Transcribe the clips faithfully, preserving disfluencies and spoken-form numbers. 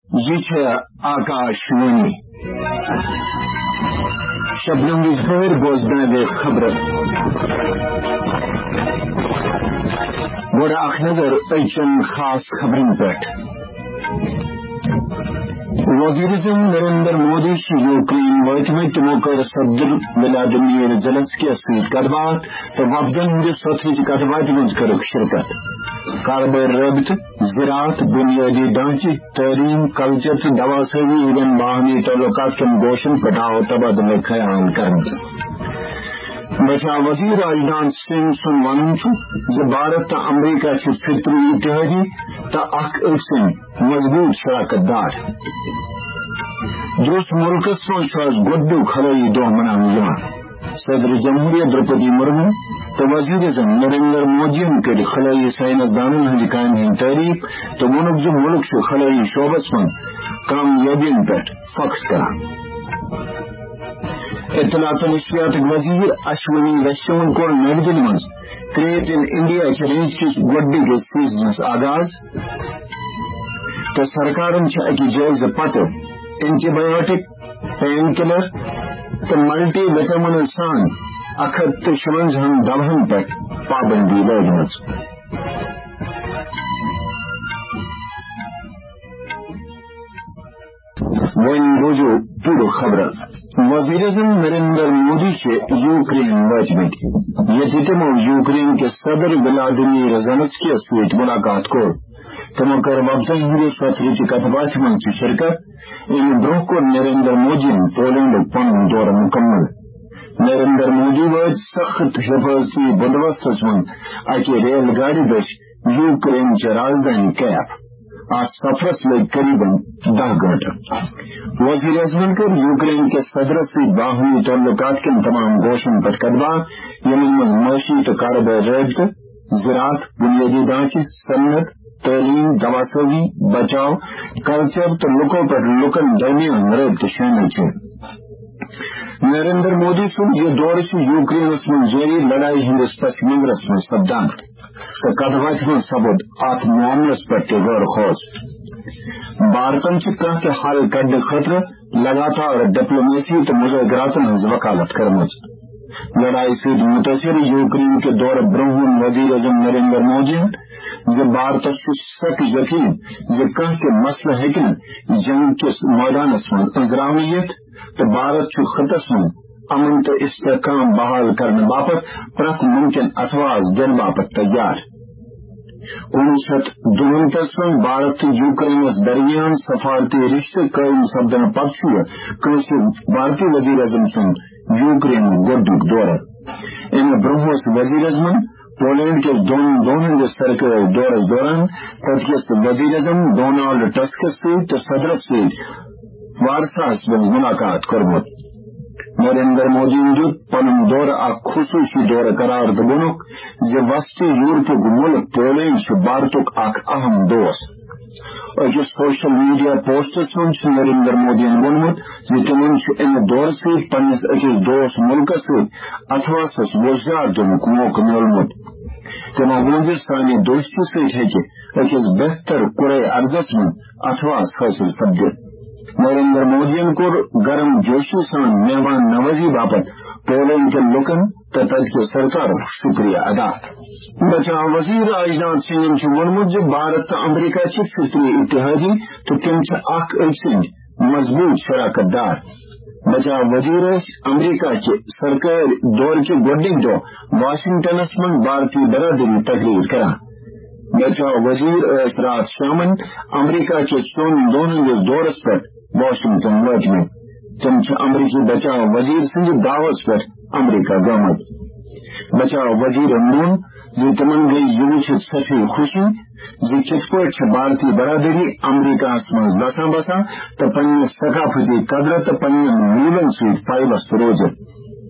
یہ آکاشوانی شبنم ظہور بوزدان خبر گوڑا اخ نظر ایچن خاص خبرن پہ وزیر اعظم نریندر مودی یوکرین واتمت تمو کر صدر ولادیمیر زیلنسکی ست کت بات تو وفدن ہند ستھر کت بات مز کرک شرکت کاربار رابطہ زراعت بنیادی ڈھانچے تعلیم کلچر تو دوا سازی ایون باہمی تعلقات کن گوشن پٹاؤ تبادلہ خیال کرنے بچا وزیر راجناتھ سنگھ سن ون بھارت تو امریکہ فطری اتحادی تو اخ أکسن مضبوط شراکت دار درست ملکس مز گڈو خلائی دہ منانا صدر جمہوریہ دروپدی مرمو تو وزیر اعظم نریندر مودی کر خلائی سائنسدانن ہند کام ہند تعریف تو وونک جو ملک سے خلائی شعبس من کامیابین پہ فخر کران اطلاعات و نشریات وزیر اشونی ویشنون کور نئی دلی مز کریٹ ان انڈیا چیلنج کس گڈ سیزنس آغاز تو سرکارن اکہ جائزہ پتہ اینٹی بایوٹک پین کلر تو ملٹی وٹامن سان اکھ تو شونزہن دوہن پہ پابندی لگمت ون بوجھو پورو خبر وزیر اعظم نریندر مودی سے یوکرین واتمت یہ تمو یوکرین کے صدر ولادیمیر زیلنسکی ست ملاقات کو تمو کر وفدن ہند ستھر کت بات من شرکت ان برہ کو نریندر مودی پولینڈ پن دور مکمل نریندر مودی وات سخت حفاظتی بندوبست من اکہ ریل گاڑی دش یوکرین چہ راجدانی کیف آج سفرس لگ قریباً دہ گھنٹہ وزیر اعظم کر یوکرین کے صدر سے باہمی تعلقات کے تمام گوشن پر کتبہ یمن من معاشی تو کاروبار رابطہ زراعت بنیادی ڈھانچے صنعت تعلیم دواسازی بچاؤ کلچر تو لکوں پر لکن درمیان رابطہ شامل ہے نریندر مودی سن یہ دور سے یوکرین من جاری لڑائی ہندس پس منظرس من سپدان تو کتبات من سپد ات معاملس پر غور خوض بھارتن کھانا کہ حل کڑنے خاطر لگاتار ڈپلومیسی تو مذاکراتن ہز وکالت کرمز لڑائی سے متاثر یوکرین کے دور برہم وزیر اعظم نریندر مودی بھارت سک یقین کہ مسئلہ ہیکن جنگ کس میدانس من انزراونیت تو بھارت خطس من امن تو استحکام بحال کرنے باپت پرت ممکن اتواز دن باپت تیار انیس شیت دنتس من بھارت تو یوکرینس درمیان سفارتی رشتہ قائم سپدن پتہ بھارتی وزیر اعظم سن یوکرین گوڈک دورہ ان برہوس وزیر اعظم پولینڈ کے دون دونوں سرکاری دورس دوران تتکس وزیر اعظم ڈونالڈ ٹسک ست صدر ست وارساس من ملاقات کرمت نریندر مودی دت پن دور اخ خصوصی دور قرار دونک وسطی یورپک ملک پولینڈ بھارتک اخ اہم دوست اکس سوشل میڈیا پوسٹس من نریندر مودی وونمت تمن امہ دور ست پنس اکس دوس ملکس ست اتھواسس وزار دنک موقع ملمت تمو وون سانہ دوستی ست ہیکہ اکس بہتر قرۂ ارضس من اتھواس حاصل سپدت نریندر مودی کور گرم جوشی سان مہمان نوازی باپت پولینڈ کے لکن تو تت کے سرکار شکریہ ادا بچا وزیر راجناتھ سنگھ ونمت بھارت تو امریکہ فطری اتحادی تو تم اخ أکسن مضبوط شراکت دار بچا وزیر امریکہ کے سرکار دور کے گڈک دہ واشنگٹنس من بھارتی برادری تقریر کران بچا وزیر رات شامن امریکہ کے چون دونوں دورس پر واشنگٹن واتمت تم امریکی بچا وزیر سند دعوت پر امریکہ گمت بچا وزیر مون زی تمن گئی یہ وچت سچی خوشی زی کت پہ بھارتی برادری امریکہ من بسان بسان تو پنہ ثقافتی قدرت تو پنہ مولن ست پائبست روزت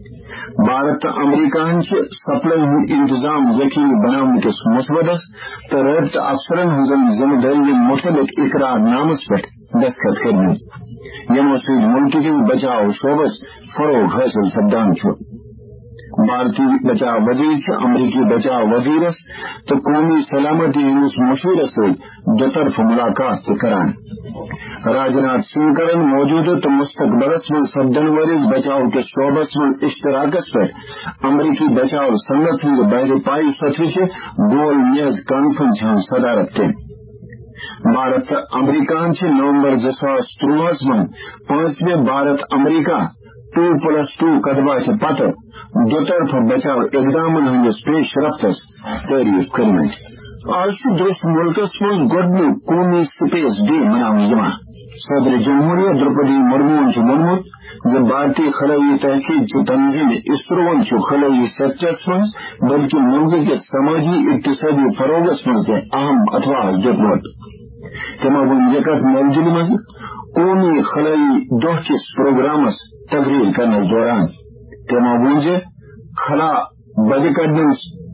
بھارت تو امریکہ سپلائی ہند انتظام یقینی بنانے کس مسودس تو رابطہ افسرن ہند ذمہ داری متعلق اقرار نامس پہ دستخط کرنے یمو ست ملک کس بچاؤ شعبس فروغ حاصل سپدان بھارتی بچاؤ وزیر امریکی بچاؤ وزیرس تو قومی سلامتی ہندس مشیر سے دو طرف ملاقات کران راجناتھ سنگھ کرن موجود تو مستقبلس میں سپدن ورز بچاؤ کے شعبس میں اشتراکس پہ امریکی بچاؤ سنگت ہند بحر پائی سطح سے گول میز کانفرنس ہم صدارت کریں بھارت امریکہ نومبر زٕ ساس ترٛوہس من پانچویں بھارت امریکہ ٹو پلس ٹو قدمہ پتہ دو طرف بچاؤ اقدام ہندس پیش رفتس تعریف کرمت آج درست ملکس من گۄڈنیُک قومی سپیس ڈے مناونہٕ صدر جمہوریہ درپدی مرمون وونمت ز بھارتی خلائی تحقیق تنظیم اسرون خلائی سیکٹرس من بلکہ ملک کے سماجی اقتصادی فروغس من اہم اتوار دیتمت تمو ون یکت نئی دلی من قومی خلائی دہ کس پروگرامس تقریر کرنے دوران تمو ون خلا بد کڑنے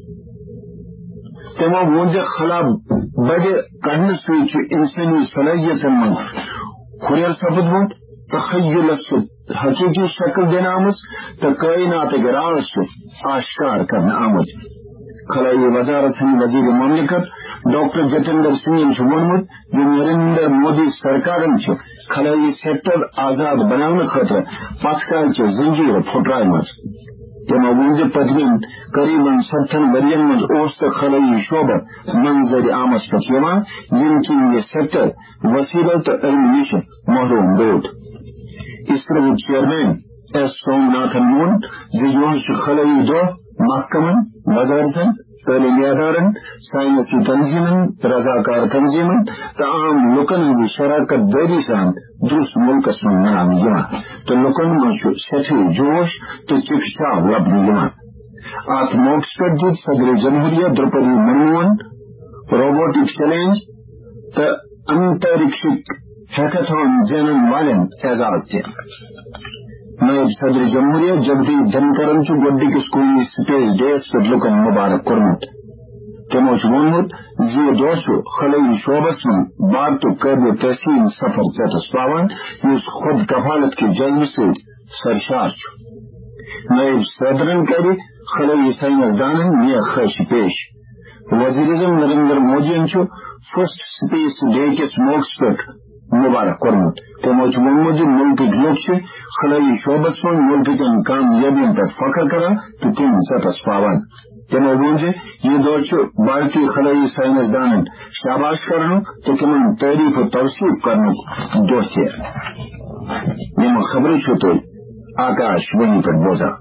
تمو ون خلا بد کڑنے سی انسانی صلاحیتن من ہریر سپدمت تخیلس حقیقی شکل دین آمت تو کائنات راز آشکار کرنے آمت خلائی وزارت ہند وزیر مملکت ڈاکٹر جتیندر سنگھ وونمت ز نریندر مودی سرکارن خلائی سیکٹر آزاد بنانے خاطر پتکال چہ زنجیر پھٹرائمت تمو ون پتمین قریباً ستن ورین من تو خلائی شعبہ منظر عامس پہ یم کن یہ سیکٹر وسیلہ تو علم نش محروم روت ISRO chairman S Somanathan وون ز خلائی دہ محکمن وزارتن تعلیمی ادارن سائنسی تنظیمن رضاکار تنظیمن تو عام لکن ہند شراکت داری سان درست ملکس من منانے تو لکن من سٹھے جوش تو چکچاو لبنہ ات موقع پر دت صدر جمہوریہ درپدی مرمون روبوٹک چیلنج تو انترکشک ہیکاتھون زینن والن اعزاز دیا نائب صدر جمہوریہ جگدیپ دھنکرن گۄڈنِکِس قومی سپیس ڈیس پہ لکن مبارک کورمت تمو وونمت ز یہ دہ خلائی شعبس من بھارتک قابل تحسین سفر ژٹس پاوان اس خود کفالت کے جذبہ سے سرشار نائب صدرن کر خلائی سائنسدانن یہ خواہش پیش وزیر اعظم Narendra Modi first space day کس موقع پہ مبارک کورمت تمو وونمت ملک لوگ خلائی شعبس من ملک کن کامیابین پر فخر کران تو تم ستس پاوان تمو وون یہ دہ بھارتی خلائی سائنسدانن شاباش کرن تو تمن تعریف و توصیف کرن دہ یم خبر تھی آکاش وانی پر بوزا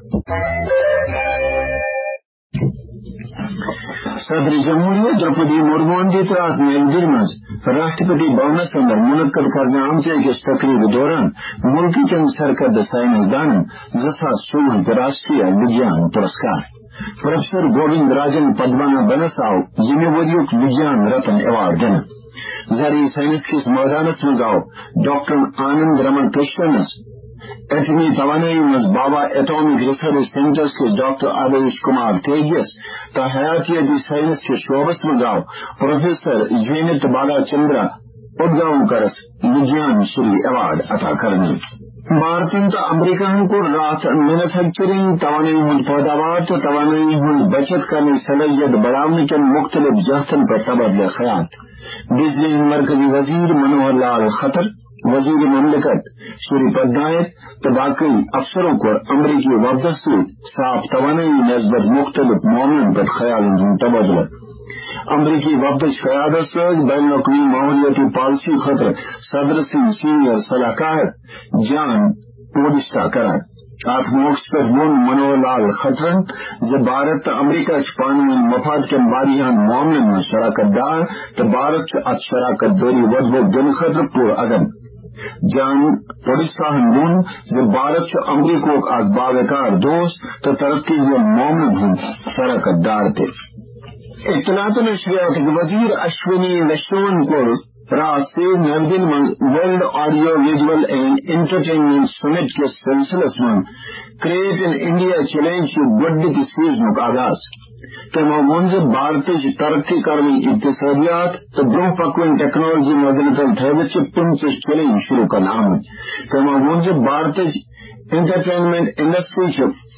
صدر جمہوریہ درپدی مرمون دت رات نئی دلی مز راشٹرپتی بھونس اندر منعقد کرنے آمچہ أکس تقریب دوران ملک کن سرکردہ سائنسدانن زٕ ساس ژوٚوُہ راشٹریہ وگیان پرسکار پروفیسر گووند راجن پدمانہ بنس آو یمہ وریک وگیان رتن ایوارڈ دن زرعی سائنس کس میدانس مز آو ڈاکٹر آنند رمن کرشنس ایٹمی توانائی مز بابا ایٹامک ریسرچ سینٹرس کے ڈاکٹر آدیش کمار تیجس تو حیاتیاتی سائنس کے شعبس مز آو پروفیسر جینت بالا چندرا ادگاونکرس وگیان شری ایوارڈ عطا کرنے بھارتن تو امریکہ کو رات مینوفیکچرنگ توانائی ہند پیداوار تو توانائی ہند بچت کرنے صلاحیت بڑھانے کے مختلف جہتن پر تبادلہ خیال بجلی مرکزی وزیر منوہر لال خطر وزیر مملکت شری پٹنائک تو باقی افسروں کو امریکی وفد سے صاف توانائی نسبت مختلف معاملوں پر خیال تبادلہ امریکی وفد قیادت بین الاقوامی ماحولیاتی پالیسی خطر صدر سنگھ سینئر صلاح کار جان پوڈسٹا کران ات موقع پر ون منوہر لال خطرن ز بھارت امریکہ پانوین مفاد کے واریاہن معاملن میں شراکت دار تو بھارت ات شراکت داری ود بو دن خطر پور عدم جان پوڈسٹا وون ز بھارت امریکہ اک باوقار دوست تو ترقی کے معاملن ہند شراکت دار تھے اطلاعات و نشریات کے وزیر اشونی ویشنو کو رات سے نئی دلی میں world audio visual and entertainment summit کے سلسلس میں کریٹ ان انڈیا چیلنج کی گۄڈنِکہِ سیزنک آغاز تمو وون ز بھارت ترقی کرنی اقتصادیات تو برہ پکوین ٹیکنالوجی مدن تل تھوت پنچہ چیلنج شروع کرنا آمت تمو وون ز بھارت انٹرٹینمنٹ انڈسٹری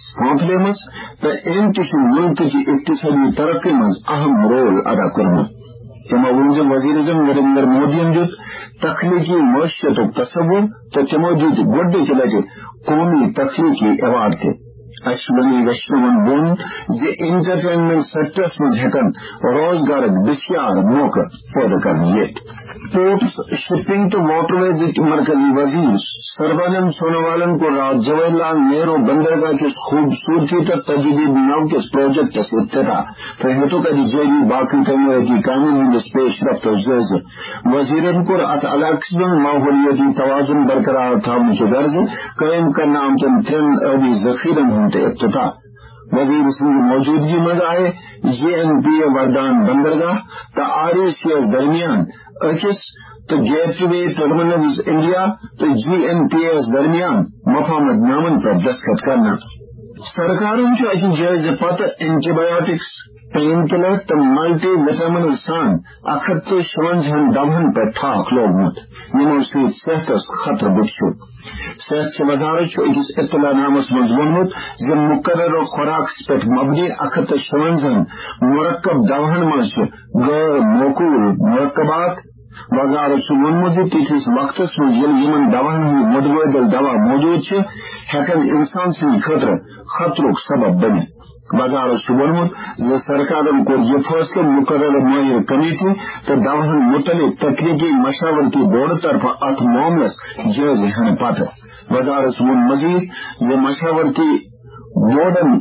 سونپلے مز تو ام تہ ملک کی اقتصادی ترقی مز اہم رول ادا کورمت. تمو ون وزیر اعظم نریندر مودی دت تخلیقی معیشت تصور تو تمو دت گۄڈنچ لٹہ قومی تخلیقی ایوارڈ تہ. اشونی ویشنون وون زِ انٹرٹینمنٹ سیکٹرس مز ہیکن روزگار بسیار موقع پیدا کرنے یت. پورٹس شپنگ تو واٹر ویز مرکزی وزیر سربانند سونووالن کو رات جواہر لال نہرو بندرگاہ کس خوبصورتی تک تجدید نو کس پروجیکٹس افتتاح تو ہیتو کا جاری باقی تعمیراتی کاموں ہندس پیش رفت و جائزہ. وزیرن کو ات علاقس میں ماحولیاتی توازن برقرار تھانے کے غرض قائم کرنا آمتن ترین آبی ذخیرن ہند افتتاح. وزیر سنگھ موجودگی مز آئے جی این پی اے وردان بندرگاہ تو آر ای سی ایس درمیان اکس تو گیٹ وے ٹرمینلز انڈیا تو جی این پی ایس درمیان مفاہمت نامن پر دستخط کرنا. سرکارن اکہ جائزہ پتہ اینٹی بایوٹکس پین کلر تو ملٹی وٹامن سان اک ہتھ تو شونزہن دوہن پہ ٹھاک لوگمت یمو سی صحتس خطر بچ. صحت کی وزارت اکس اطلاع نامس مز وونمت زِ مقررہ خوراک پہ مبنی اک ہتھ تو شونزہن مرکب دوہن مز غیر موقول مرکبات. وزارت وونمت زِ تیتھس وقتس مز یل یمن دوہن ہند متبادل دوا موجود ہیکن انسان سند خطر خطرک سبب بنت. وزارت وونمت زِ سرکارن کور یہ فیصلہ مقررہ ماہر کمیٹی تو دوہن متعلق تکنیکی مشاورتی بورڈ طرف ات معاملس جائزہ ہن پتہ. وزارت وون مزید زِ مشاورتی بورڈن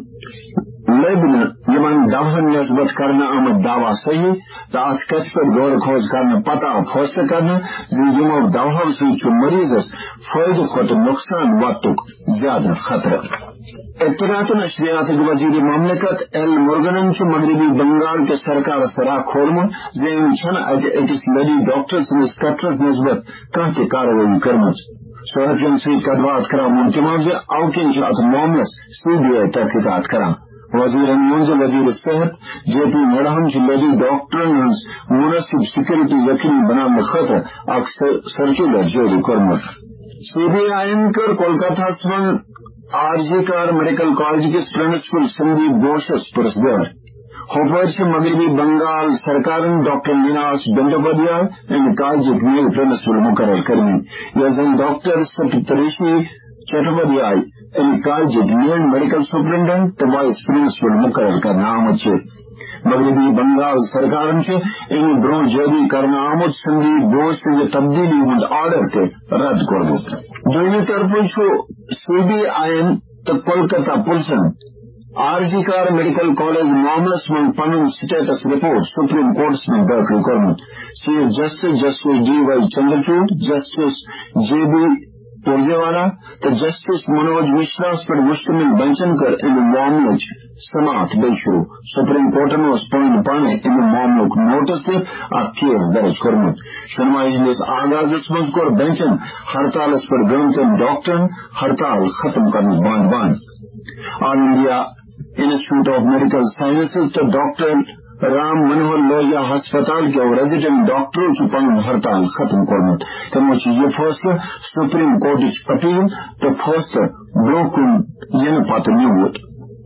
لب یمن دوہن نسبت کرنے آمد دعوی صحیح تو ات کت پہ غور خوض کرنے پتہ فیصلہ کرنے زِ یمو دوہو سی مریضس فائدہ کھت نقصان واتک زیادہ خطرہ. اطلاعات و نشریات وزیر مملکت ایل مرگنن مغربی بنگال کے سرکار سراہ کھولمت زِ ام چھن اتہ اکس لیڈی ڈاکٹر سندس قتلس نسبت کانہہ تہ کاروٲیی کرمژ. صحافین سی کتھ بات کران ملتمام زِ اوکن ات معاملس سی بی آئی تحقیقات کران. وزیرن وون زِ وزیر صحت جے پی نڈاہن لیڈی ڈاکٹرن ہز مناسب سیکورٹی یقینی بنانے خاطر اک سرکولر جاری کورمت. سی بی آئی کر کولکاتہ من R G Kar medical college کس پرنسپل سندیپ گھوشس پرسدار. ہوپر مغربی بنگال سرکارن ڈاکٹر نیناس بندوبادیائے ان کالج نئے پرنسپل مقرر کرمی. یہ زن ڈاکٹر سپتریشی چٹوپادیائے ان کالج نئے میڈیکل سپرنٹینڈنٹ تو وائس پرنسپل مقرر کرنا آمد. مغربی بنگال سرکارن ان برو جاری کرنا آمد سندیپ گھوش سے تبدیلی ہند آرڈر تے رد کورمت. دوسری طرف سی بی آئی تو کولکاتہ پولیسن R G Kar medical college معاملس من پن سٹیٹس رپورٹ سپریم کورٹس میں داخل کورمت. Chief justice justice D Y Chandrachud justice J B Pardiwala تو جسٹس منوج مشراس پر مشتمل بینچن کر ان معاملچ سماعت بے شروع. سپریم کورٹن پن پانے ان معاملک نوٹس سے اک کیس درج کورمت. شنمائی ہندس آغازس مز کور بینچن ہڑتالس پر گنتن ڈاکٹرن ہڑتال ختم کرنے باند باند. All India institute of medical sciences تو ڈاکٹر رام منوہر لوہیا ہسپتال کے ریزیڈنٹ ڈاکٹروں کی پن ہڑتال ختم کورمت. تمو یہ فیصلہ سپریم کورٹ اپیل تو فیصلہ برو کن ین پتہ نیوت.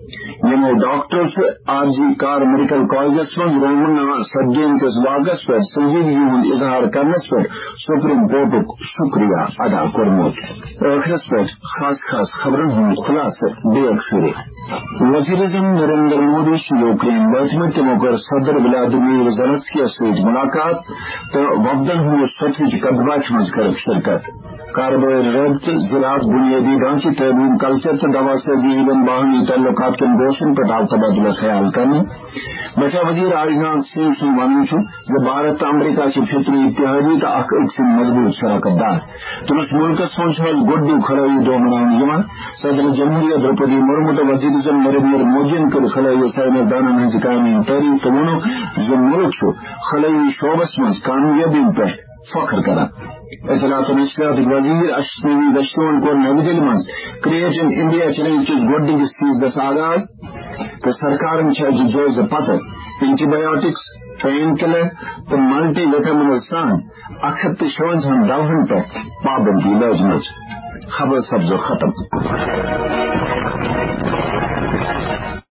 یمو doctor R G Kar medical کالجس من رومنا سدین کس واقعس پر سنجیدگی ہند اظہار کرنس پر سپریم کورٹک شکریہ ادا کورمت. ٲخرس پہ خاص خاص خبرن ہند خلاصہ بیک پھر. وزیر اعظم نریندر مودی یوکرین واتم تمو کر صدر ولادیمیر زیلنسکی ست ملاقات تو وفدن ہند ستھچ کدبات مز کر شرکت. کاروباری رابطہ زراعت بنیادی ڈھانچے تعلیم کلچر تو دوا سازی علم باہمی تعلقات کے گوشن پر تبادلہ خیال کرنے. بچا وزیر راجناتھ سنگھ سن ون بھارت تو امریکہ سے فطری اتحادی تو اخ أکۍ سٕنٛدۍ مضبوط شراکت دار. تمس ملکس من گۄڈنیُک خلٲیی دۄہ مناونہٕ. صدر جمہوریہ درپدی مرمو تو وزیر اعظم نریندر مودی کر خلٲیی سائنسدانن ہٕنٛزِ کامہِ ہٕنٛدۍ تعریف تو ووٚنُکھ زِ ملک چھُ خلٲیی شعبس منٛز کامیٲبی پٮ۪ٹھ فخر کران. اطلاعات و نشریات وزیر اشونی ویشنون کور نئی دہلی من کریٹ ان انڈیا چیلنج کس گۄڈنِکِس فیصدس آغاز تو سرکارن اکہ جائزہ پتہ اینٹی بایوٹکس پین کلر تو ملٹی وٹامن سان اک ہتھ تو شونزہن دوہن پہ پابندی لاجمت. خبر سبز ختم.